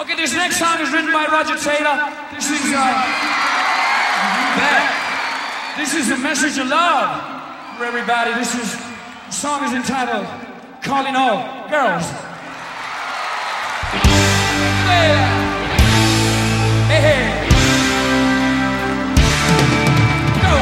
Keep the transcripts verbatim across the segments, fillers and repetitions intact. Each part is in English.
Okay, this next song is written by Roger Taylor. This is, uh, back. This is a message of love for everybody. This is, the song is entitled Calling All Girls. Hey, hey, hey. Go.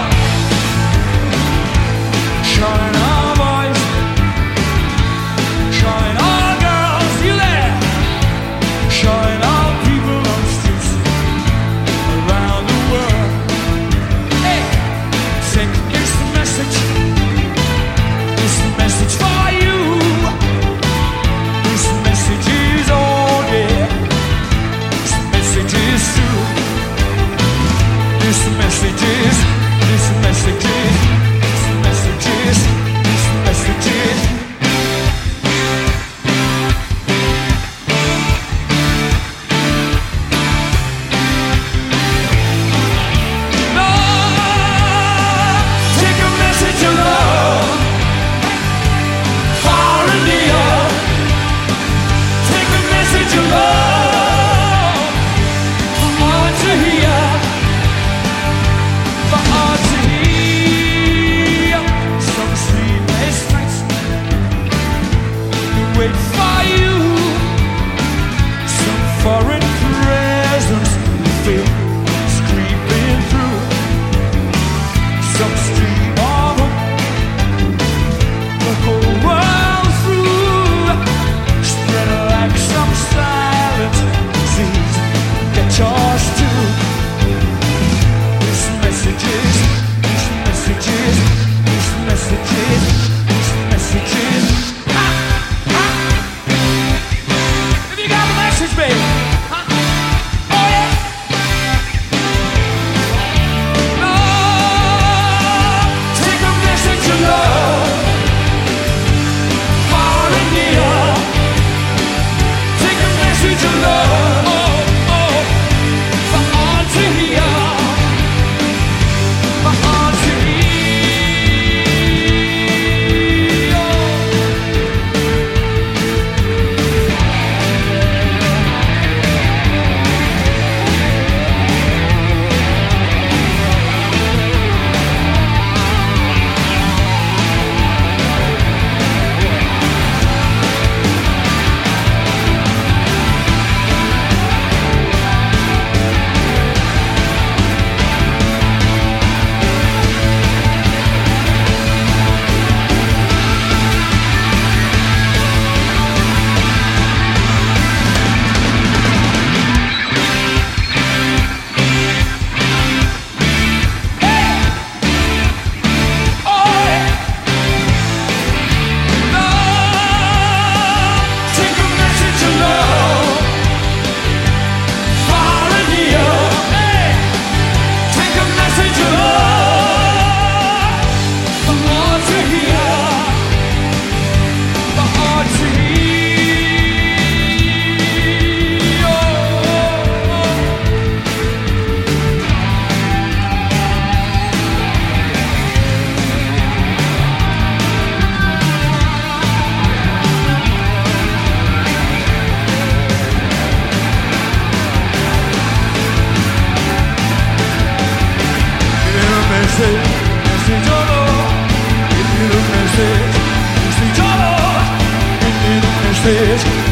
Calling all boys, calling all girls, you there? Calling all people on the streets around the world. Hey, take this message, this message for you. This message is all, yeah. This message is true. This message is, this message is, this message is, this message is. Wait for you. Some foreign presence you feel creeping through. Some stream of hope the whole world through. Spread like some silent disease. Get yours too. This message is, this message is, this message is, this message is. Baby. Huh? Oh yeah. Love, take a message of love, far and near. Take a message of love, oh, oh, for all to hear, for all to hear. Message, message, message, message.